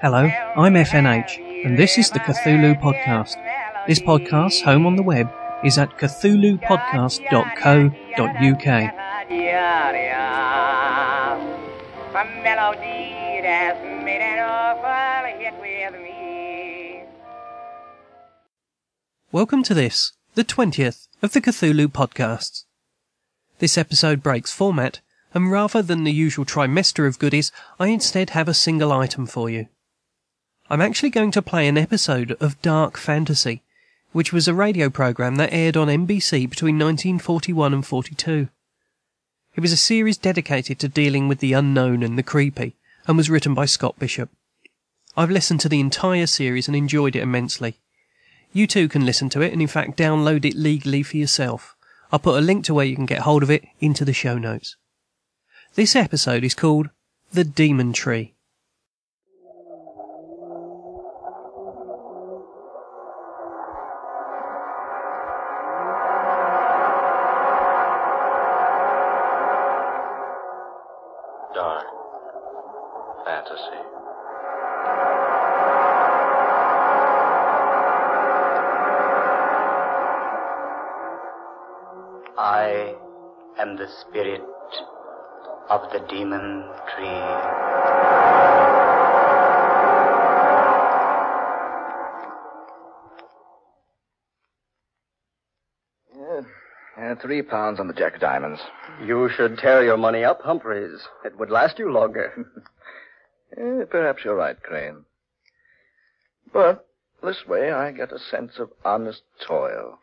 Hello, I'm FNH, and this is the Cthulhu Podcast. This podcast's home on the web is at cthulhupodcast.co.uk. Welcome to this, the 20th of the Cthulhu Podcasts. This episode breaks format, and rather than the usual trimester of goodies, I instead have a single item for you. I'm actually going to play an episode of Dark Fantasy, which was a radio program that aired on NBC between 1941 and 42. It was a series dedicated to dealing with the unknown and the creepy, and was written by Scott Bishop. I've listened to the entire series and enjoyed it immensely. You too can listen to it, and in fact download it legally for yourself. I'll put a link to where you can get hold of it into the show notes. This episode is called The Demon Tree. Dark Fantasy. I am the spirit of the demon tree. 3 pounds on the Jack of Diamonds. You should tear your money up, Humphreys. It would last you longer. Perhaps you're right, Crane. But this way I get a sense of honest toil.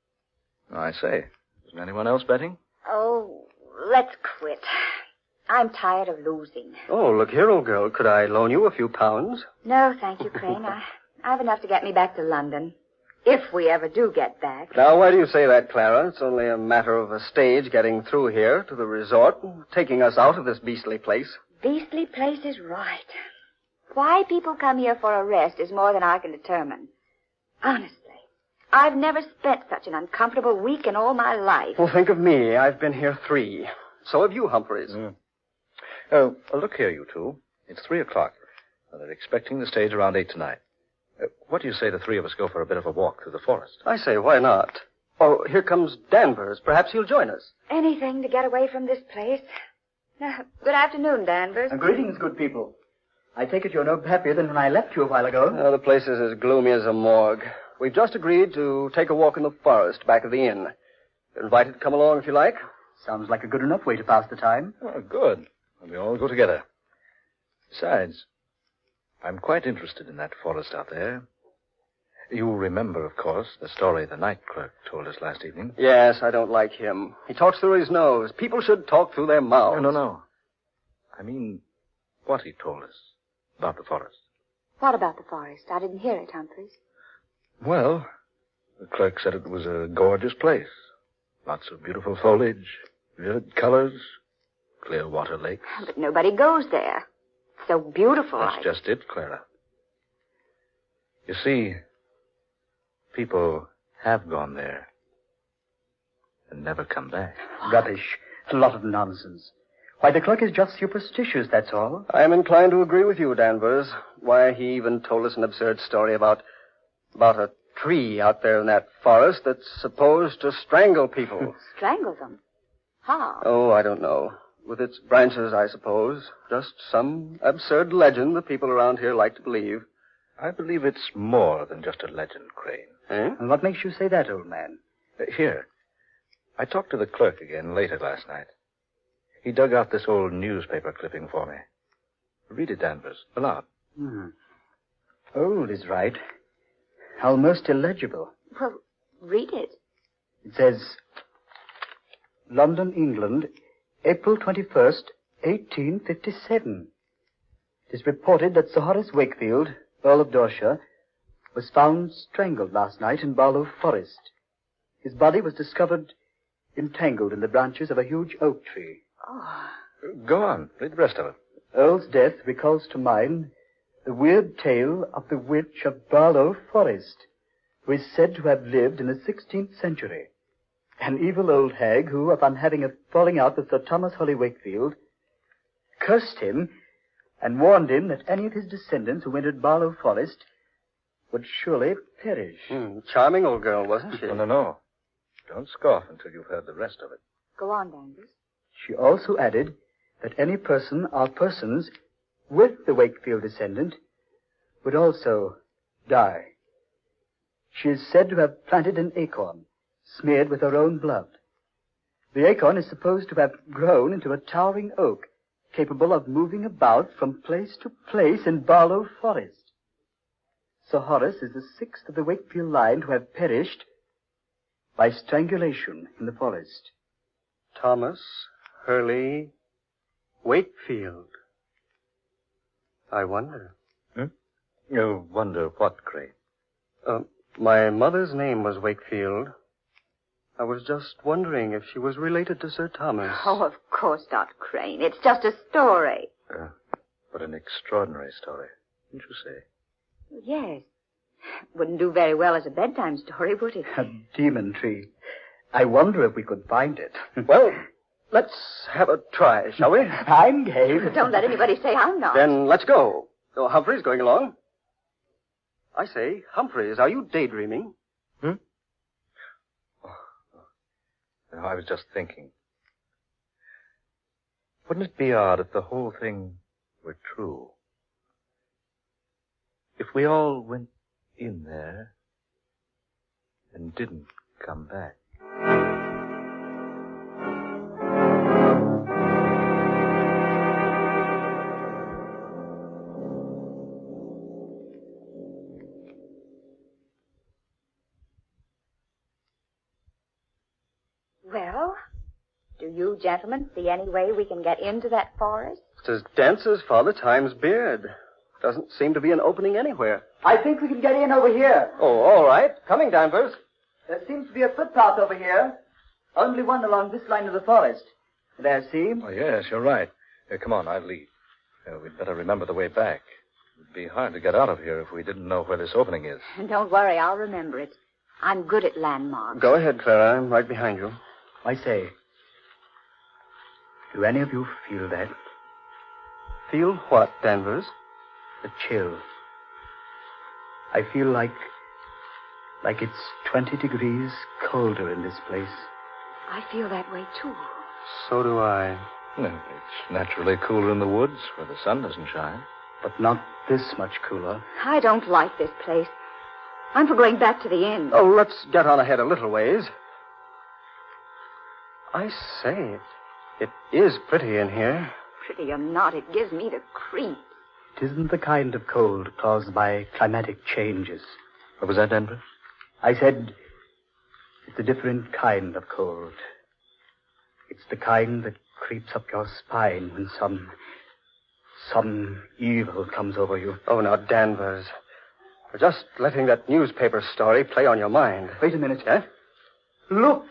I say, isn't anyone else betting? Oh, let's quit. I'm tired of losing. Oh, look here, old girl. Could I loan you a few pounds? No, thank you, Crane. I have enough to get me back to London. If we ever do get back. Now, why do you say that, Clara? It's only a matter of a stage getting through here to the resort, taking us out of this beastly place. Beastly place is right. Why people come here for a rest is more than I can determine. Honestly, I've never spent such an uncomfortable week in all my life. Well, think of me. I've been here 3. So have you, Humphreys. Oh, look here, you two. It's 3 o'clock. They're expecting the stage around 8 tonight. What do you say the 3 of us go for a bit of a walk through the forest? I say, why not? Oh, here comes Danvers. Perhaps he'll join us. Anything to get away from this place. Good afternoon, Danvers. Greetings, good people. I take it you're no happier than when I left you a while ago. The place is as gloomy as a morgue. We've just agreed to take a walk in the forest back of the inn. You're invited to come along if you like. Sounds like a good enough way to pass the time. Oh, good. We all go together. Besides, I'm quite interested in that forest out there. You remember, of course, the story the night clerk told us last evening. Yes, I don't like him. He talks through his nose. People should talk through their mouths. No. I mean, what he told us about the forest. What about the forest? I didn't hear it, Humphreys. Well, the clerk said it was a gorgeous place. Lots of beautiful foliage, vivid colors, clear water lakes. But nobody goes there. It's so beautiful. That's just it, Clara. You see, people have gone there and never come back. Rubbish. A lot of nonsense. Why, the clerk is just superstitious, that's all. I am inclined to agree with you, Danvers. Why, he even told us an absurd story about a tree out there in that forest that's supposed to strangle people. Strangle them? How? Oh, I don't know. With its branches, I suppose. Just some absurd legend the people around here like to believe. I believe it's more than just a legend, Crane. And what makes you say that, old man? Here. I talked to the clerk again later last night. He dug out this old newspaper clipping for me. Read it, Danvers, aloud. Old is right. Almost illegible. Well, read it. It says, London, England, April 21st, 1857. It is reported that Sir Horace Wakefield, Earl of Dorset, was found strangled last night in Barlow Forest. His body was discovered entangled in the branches of a huge oak tree. Oh. Go on. Read the rest of it. Earl's death recalls to mind the weird tale of the witch of Barlow Forest, who is said to have lived in the 16th century. An evil old hag who, upon having a falling out with Sir Thomas Holly Wakefield, cursed him and warned him that any of his descendants who entered Barlow Forest would surely perish. Charming old girl, wasn't she? No. Don't scoff until you've heard the rest of it. Go on, Danvers. She also added that any person or persons with the Wakefield descendant would also die. She is said to have planted an acorn, smeared with her own blood. The acorn is supposed to have grown into a towering oak, capable of moving about from place to place in Barlow Forest. Sir Horace is the sixth of the Wakefield line to have perished by strangulation in the forest. Thomas Hurley Wakefield. I wonder. You wonder what, Gray? My mother's name was Wakefield. I was just wondering if she was related to Sir Thomas. Oh, of course not, Crane. It's just a story. What an extraordinary story, didn't you say? Yes. Wouldn't do very well as a bedtime story, would it? A demon tree. I wonder if we could find it. Well, let's have a try, shall we? I'm game. Don't let anybody say I'm not. Then let's go. Oh, Humphrey's going along. I say, Humphreys, are you daydreaming? No, I was just thinking. Wouldn't it be odd if the whole thing were true? If we all went in there and didn't come back. Well, do you gentlemen see any way we can get into that forest? It's as dense as Father Time's beard. Doesn't seem to be an opening anywhere. I think we can get in over here. Oh, all right. Coming, Danvers. There seems to be a footpath over here. Only one along this line of the forest. There, see? Oh, yes, you're right. Come on, I'll lead. We'd better remember the way back. It'd be hard to get out of here if we didn't know where this opening is. Don't worry, I'll remember it. I'm good at landmarks. Go ahead, Clara. I'm right behind you. I say, do any of you feel that? Feel what, Danvers? A chill. I feel like it's 20 degrees colder in this place. I feel that way, too. So do I. It's naturally cooler in the woods where the sun doesn't shine. But not this much cooler. I don't like this place. I'm for going back to the inn. Oh, let's get on ahead a little ways. I say, it is pretty in here. Pretty or not, it gives me the creeps. It isn't the kind of cold caused by climatic changes. What was that, Denver? I said it's a different kind of cold. It's the kind that creeps up your spine when some evil comes over you. Oh, now, Danvers. You're just letting that newspaper story play on your mind. Wait a minute. Huh? Look!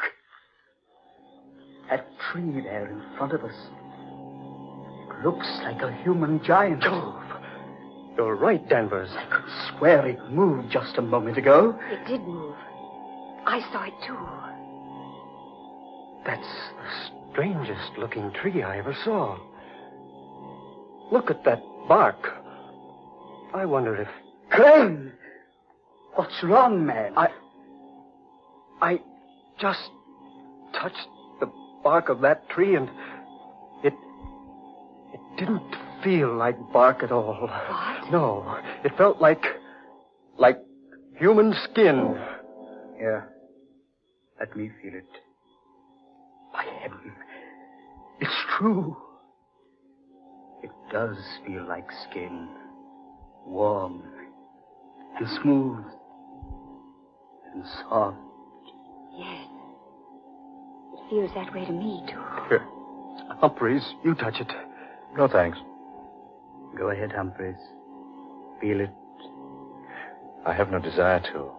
That tree there in front of us. It looks like a human giant. Jove! You're right, Danvers. I could swear it moved just a moment ago. It did move. I saw it, too. That's the strangest looking tree I ever saw. Look at that bark. I wonder if... Crane! What's wrong, man? I just touched the bark of that tree and it didn't feel like bark at all. What? No, it felt like human skin. Here, let me feel it. By heaven, it's true. It does feel like skin. Warm and smooth and soft. Yes. It feels that way to me, too. Here, Humphreys, you touch it. No, thanks. Go ahead, Humphreys. Feel it. I have no desire to.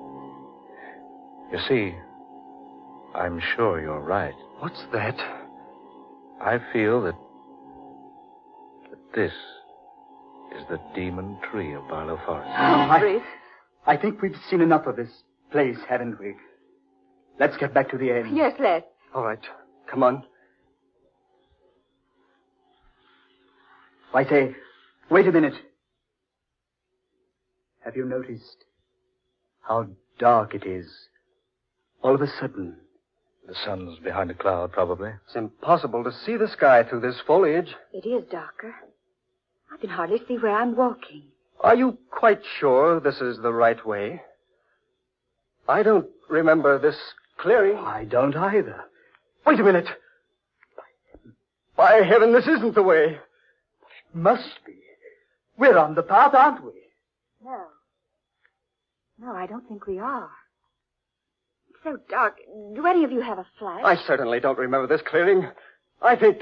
You see, I'm sure you're right. What's that? I feel that this is the demon tree of Barlow Forest. Humphreys. I think we've seen enough of this place, haven't we? Let's get back to the inn. Yes, let's. All right, come on. I say, Wait a minute. Have you noticed how dark it is? All of a sudden. The sun's behind a cloud, probably. It's impossible to see the sky through this foliage. It is darker. I can hardly see where I'm walking. Are you quite sure this is the right way? I don't remember this clearing. I don't either. Wait a minute. By heaven, this isn't the way. Must be. We're on the path, aren't we? No. No, I don't think we are. It's so dark. Do any of you have a flash? I certainly don't remember this clearing. I think...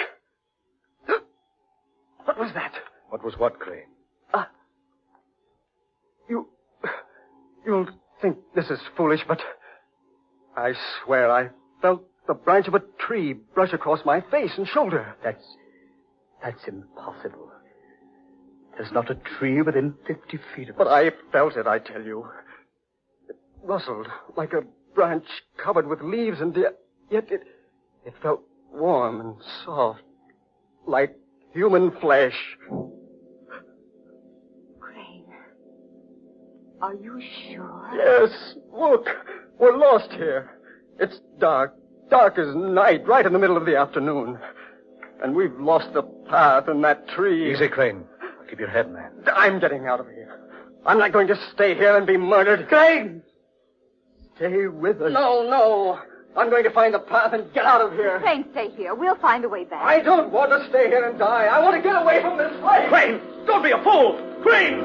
What was that? What was what, Crane? You'll think this is foolish, but I swear I felt the branch of a tree brush across my face and shoulder. That's impossible. There's not a tree within 50 feet of us. But I felt it, I tell you. It rustled like a branch covered with leaves, and yet it felt warm and soft, like human flesh. Crane, are you sure? Yes, look, we're lost here. It's dark as night, right in the middle of the afternoon. And we've lost the path and that tree. Easy, Crane. Keep your head, man. I'm getting out of here. I'm not going to stay here and be murdered. Crane! Stay with us. No. I'm going to find the path and get out of here. Crane, stay here. We'll find a way back. I don't want to stay here and die. I want to get away from this place. Crane! Don't be a fool! Crane!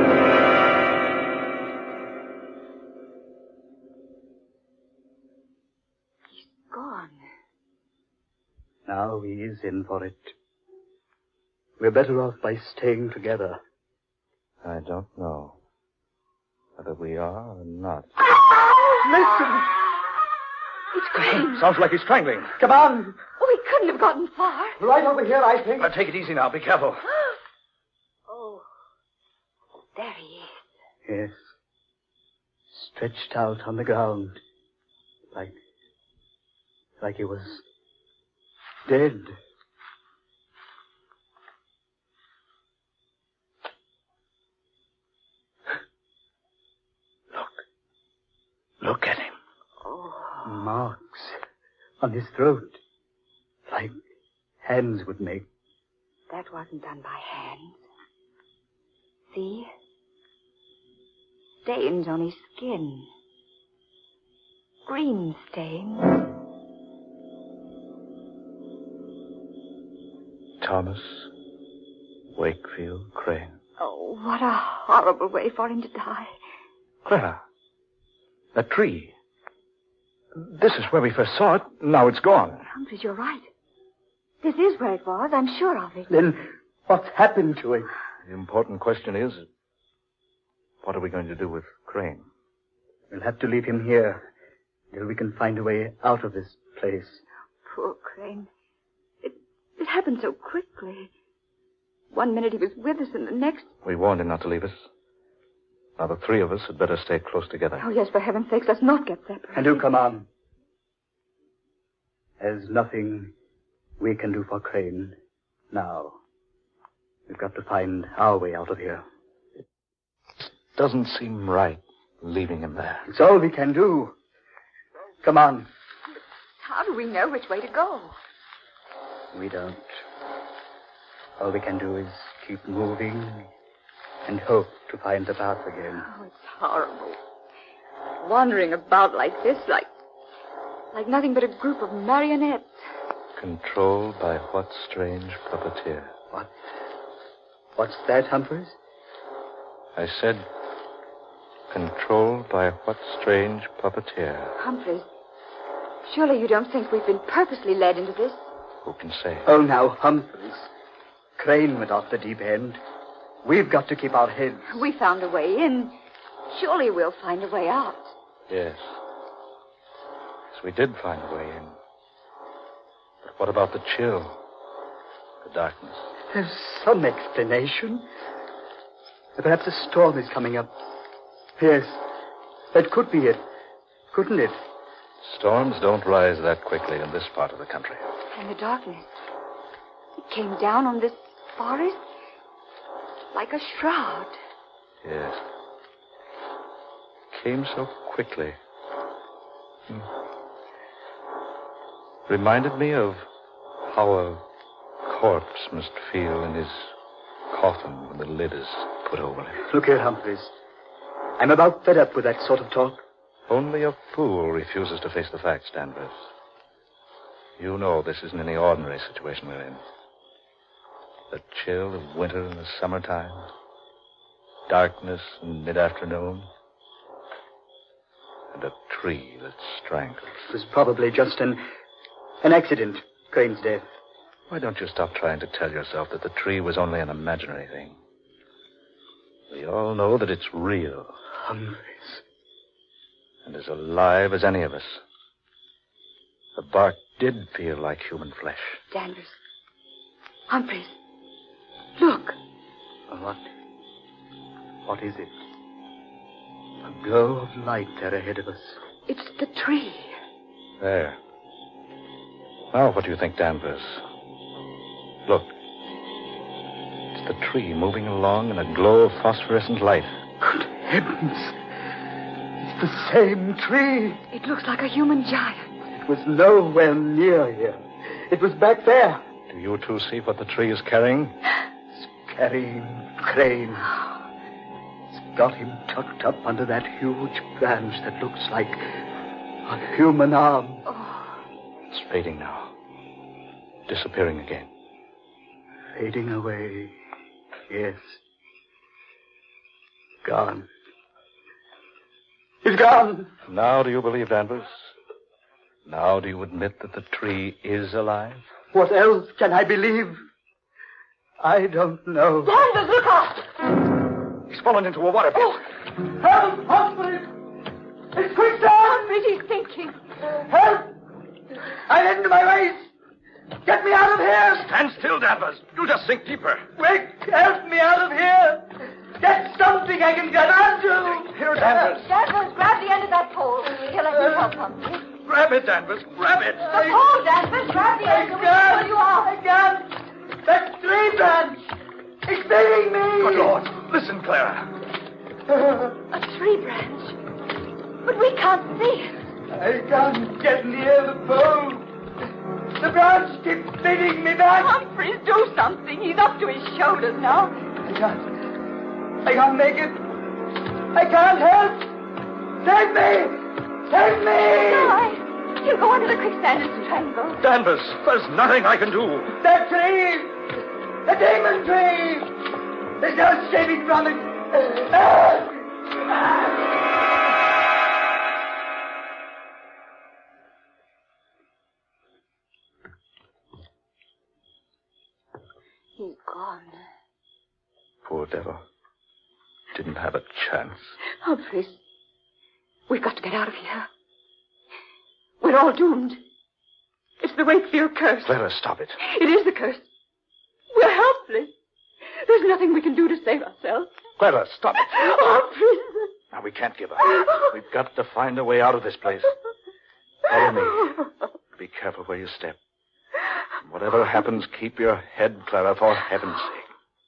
Gone. Now he is in for it. We're better off by staying together. I don't know whether we are or not. Listen! It's Crane. Sounds like he's strangling. Come on! Oh, he couldn't have gotten far. Right over here, I think. Now, take it easy now. Be careful. Oh, there he is. Yes. Stretched out on the ground. Like he was dead. Look at him. Oh, Marks on his throat. Like hands would make. that wasn't done by hand. See? Stains on his skin. Green stains. Thomas Wakefield Crane. Oh, what a horrible way for him to die. Clara, that tree. This is where we first saw it. Now it's gone. Humphreys, you're right. This is where it was. I'm sure of it. Then what's happened to it? The important question is, what are we going to do with Crane? We'll have to leave him here till we can find a way out of this place. Poor Crane. It happened so quickly. One minute he was with us, and the next... We warned him not to leave us. Now the three of us had better stay close together. Oh, yes, for heaven's sakes, let's not get separated. And do come on. There's nothing we can do for Crane now. We've got to find our way out of here. Doesn't seem right leaving him there. It's all we can do. Come on. How do we know which way to go? We don't. All we can do is keep moving and hope to find the path again. Oh, it's horrible. Wandering about like this, like nothing but a group of marionettes. Controlled by what strange puppeteer? What's that, Humphreys? I said, controlled by what strange puppeteer? Humphreys, surely you don't think we've been purposely led into this? Who can say? Oh, now, Humphreys. Crane went off the deep end. We've got to keep our heads. We found a way in. Surely we'll find a way out. Yes. Yes, we did find a way in. But what about the chill? The darkness? There's some explanation. Perhaps a storm is coming up. Yes, that could be it. Couldn't it? Storms don't rise that quickly in this part of the country. And the darkness. It came down on this forest. like a shroud. Yes. Came so quickly. Reminded me of how a corpse must feel in his coffin when the lid is put over him. Look here, Humphreys. I'm about fed up with that sort of talk. Only a fool refuses to face the facts, Danvers. You know this isn't any ordinary situation we're in. The chill of winter in the summertime. Darkness in mid-afternoon. And a tree that's strangled. It was probably just an accident, Crane's death. Why don't you stop trying to tell yourself that the tree was only an imaginary thing? We all know that it's real. Humphreys. And as alive as any of us. The bark did feel like human flesh. Danvers. Humphreys. Look. What is it? A glow of light there ahead of us. It's the tree. There. Now, what do you think, Danvers? Look. It's the tree moving along in a glow of phosphorescent light. Good heavens. It's the same tree. It looks like a human giant. It was nowhere near here. It was back there. Do you two see what the tree is carrying? It's carrying Crane. It's got him tucked up under that huge branch that looks like a human arm. It's fading now. Disappearing again. Fading away. Yes. Gone. He's gone. Now do you believe, Danvers? Now do you admit that the tree is alive? What else can I believe? I don't know. Danvers, look out! He's fallen into a water pit. Help! Humphreys! It's quicksand! Humphreys, he's sinking. Help! I'm into my waist! Get me out of here! Stand still, Danvers. You'll just sink deeper. Quick! Help me out of here! Get something I can get onto! Here, Danvers. Danvers, grab the end of that pole. Here, let me help Humphreys. Grab it, Danvers. Grab it. The pole, Danvers, grab the end. We'll pull you out. I can't! That tree branch! It's beating me! Good Lord. Listen, Clara. A tree branch. But we can't see it. I can't get near the pole. The branch keeps beating me back. Humphreys, do something. He's up to his shoulders now. I can't make it. I can't help. Save me! Save me! No, he'll go under the quicksand and strangle. Danvers, there's nothing I can do. That tree! The demon tree! There's no saving from it. He's gone. Poor devil. Didn't have a chance. Humphreys, we've got to get out of here. We're all doomed. It's the Wakefield curse. Clara, stop it. It is the curse. We're helpless. There's nothing we can do to save ourselves. Clara, stop it. Humphreys. Now, we can't give up. We've got to find a way out of this place. Follow me. Be careful where you step. Whatever happens, keep your head, Clara, for heaven's sake.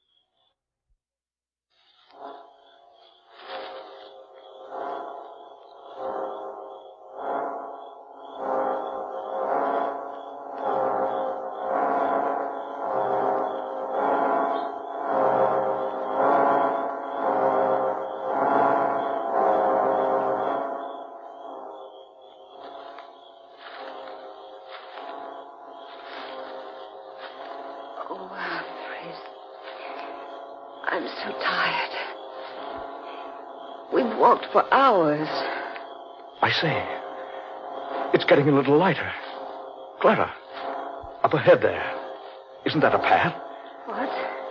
I'm so tired. We've walked for hours. I say, it's getting a little lighter. Clara, up ahead there. Isn't that a path? What?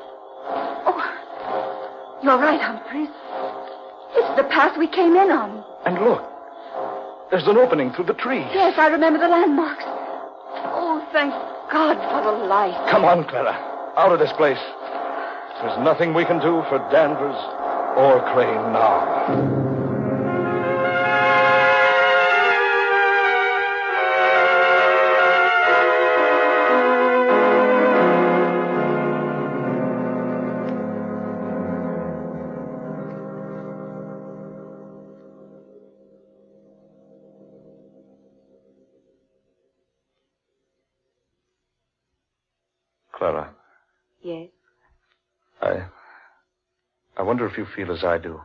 Oh, you're right, Humphreys. It's the path we came in on. And look, there's an opening through the trees. Yes, I remember the landmarks. Oh, thank God for the light. Come on, Clara. Out of this place. There's nothing we can do for Danvers or Crane now. Clara, Yes? I wonder if you feel as I do.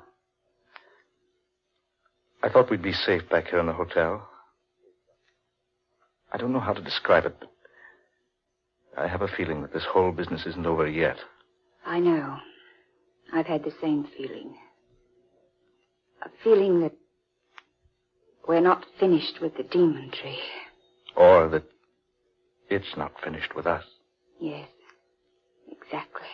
I thought we'd be safe back here in the hotel. I don't know how to describe it, but I have a feeling that this whole business isn't over yet. I know. I've had the same feeling. A feeling that we're not finished with the demon tree. Or that it's not finished with us. Yes, exactly.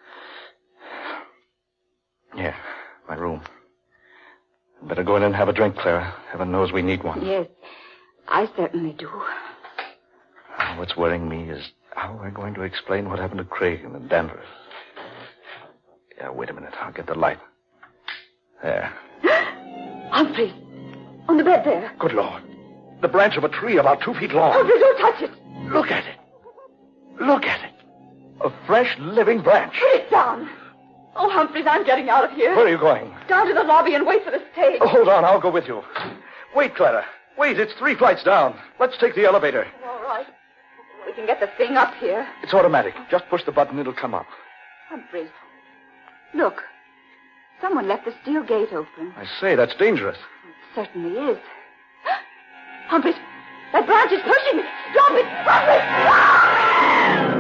Yeah, my room. Better go in and have a drink, Clara. Heaven knows we need one. Yes, I certainly do. What's worrying me is how we're going to explain what happened to Craig and Danvers. Yeah, wait a minute. I'll get the light. There. Humphrey, on the bed there. Good Lord. The branch of a tree about 2 feet long. Humphrey, don't touch it. Look at it. Look at it. A fresh, living branch. Put it down. Oh, Humphreys, I'm getting out of here. Where are you going? Down to the lobby and wait for the stage. Oh, hold on. I'll go with you. Wait, Clara. Wait, it's 3 flights down. Let's take the elevator. All right. We can get the thing up here. It's automatic. Just push the button, it'll come up. Humphreys, look. Someone left the steel gate open. I say, that's dangerous. It certainly is. Humphreys, that branch is pushing me. Drop it! Humphreys! Ah!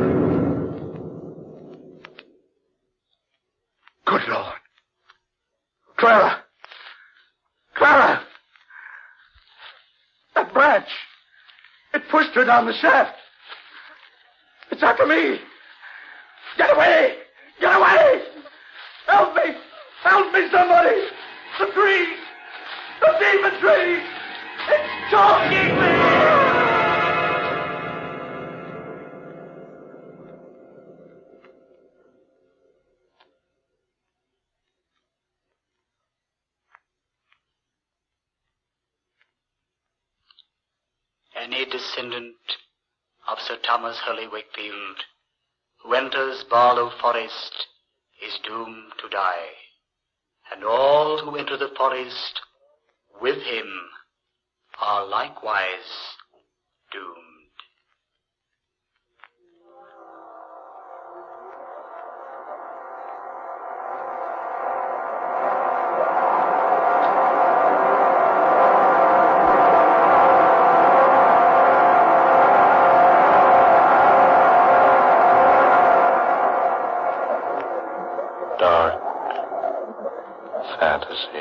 Good Lord. Clara! Clara! That branch! It pushed her down the shaft. It's after me. Get away! Get away! Help me! Help me, somebody! The tree! The demon tree! It's choking me! Any descendant of Sir Thomas Hurley Wakefield who enters Barlow Forest is doomed to die, and all who enter the forest with him are likewise doomed. Dark fantasy.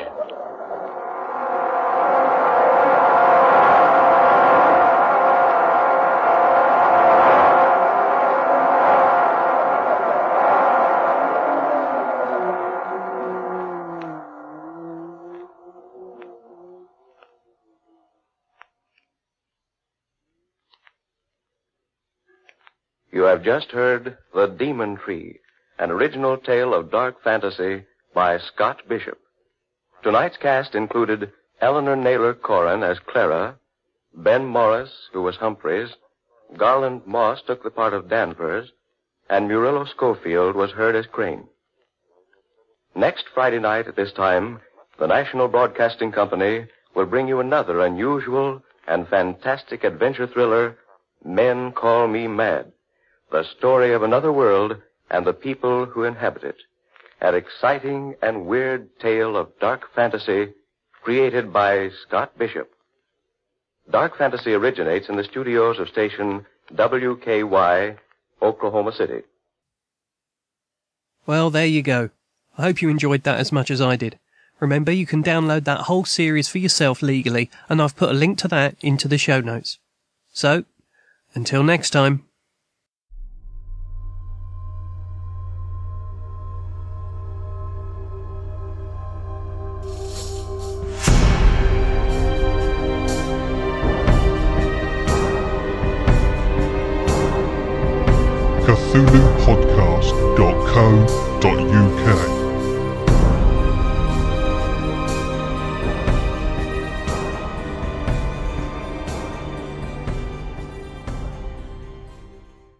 You have just heard The Demon Tree, an original tale of dark fantasy by Scott Bishop. Tonight's cast included Eleanor Naylor Corrin as Clara, Ben Morris, who was Humphreys, Garland Moss took the part of Danvers, and Murillo Schofield was heard as Crane. Next Friday night at this time, the National Broadcasting Company will bring you another unusual and fantastic adventure thriller, Men Call Me Mad, the story of another world and the people who inhabit it. An exciting and weird tale of dark fantasy created by Scott Bishop. Dark fantasy originates in the studios of station WKY, Oklahoma City. Well, there you go. I hope you enjoyed that as much as I did. Remember, you can download that whole series for yourself legally, and I've put a link to that into the show notes. So, until next time. CthulhuPodcast.co.uk